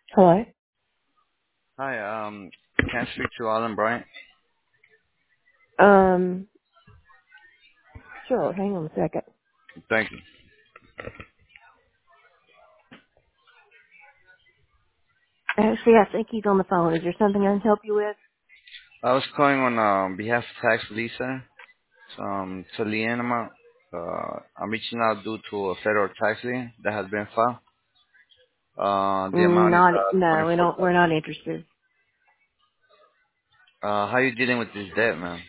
Hello? Hi, can I speak to Alan Bryant? Um, sure, hang on a second. Thank you. Actually, I think he's on the phone. Is there something I can help you with? I was calling on behalf of Tax Lisa, to lien amount. I'm reaching out due to a federal tax lien that has been filed. The amount is Not, no, 24. we're not interested. How are you dealing with this debt, man?